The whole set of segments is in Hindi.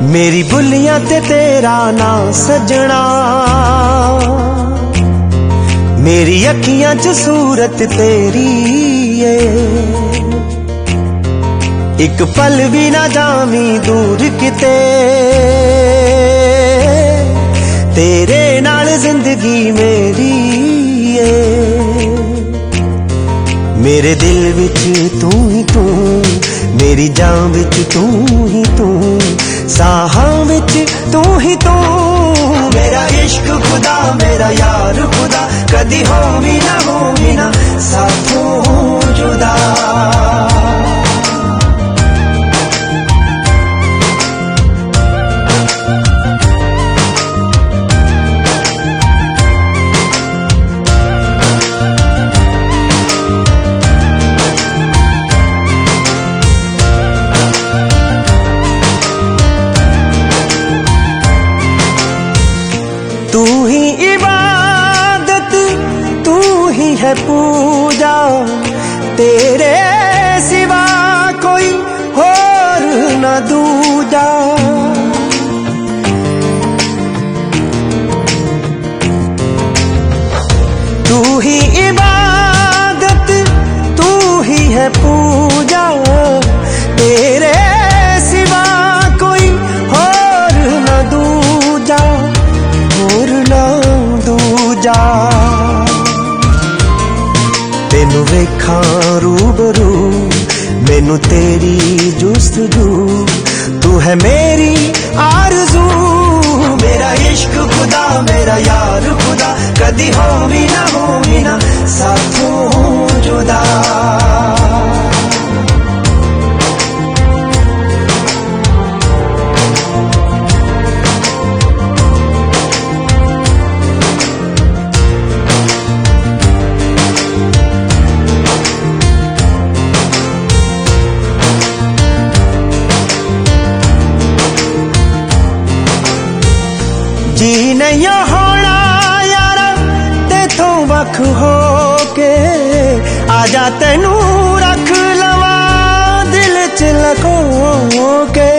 मेरी बुलियां ते तेरा ना सजना, मेरी अखियां च सूरत तेरी है। एक पल भी ना जावी दूर किते, तेरे नाल जिंदगी मेरी है। मेरे दिल विच तू ही तू, मेरी जान विच तू ही तू, साहां विच तू ही तू। मेरा इश्क खुदा, मेरा यार खुदा, कदी होवी ना साथों जुदा। तू ही इबादत, तू ही है पूजा, तेरे सिवा कोई और न दूजा। तू ही इबादत, तू ही है पूजा, तेरे सिवा कोई और न दूजा, और ना दूजा। तेनू वेखां रूबरू, मैनू तेरी जुस्तजू, तू है मेरी आरज़ू। मेरा इश्क खुदा, मेरा यार खुदा, कदी होवी ना साथों जुदा। जी नहीं होना यारा तेथों वख हो के, आजा तेनू रख लवा दिल च लको के।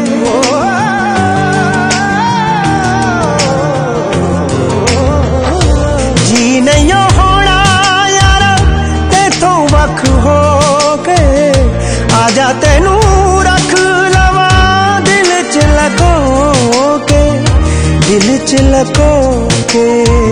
जी नहीं होना यारा तेथों वख हो के, आजा तेनू रख लवा दिल च लको के, दिल च लको के।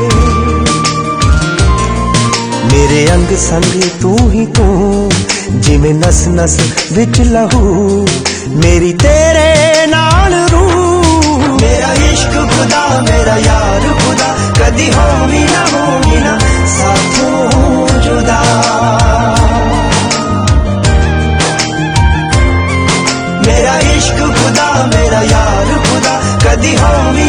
मेरे अंग संग तू ही तू, जिमें नस नस विच लहू, मेरी तेरे नाल रूह। मेरा इश्क खुदा, मेरा यार खुदा, कदी होवी ना साथों जुदा। मेरा इश्क खुदा, मेरा यार खुदा, कदी होवी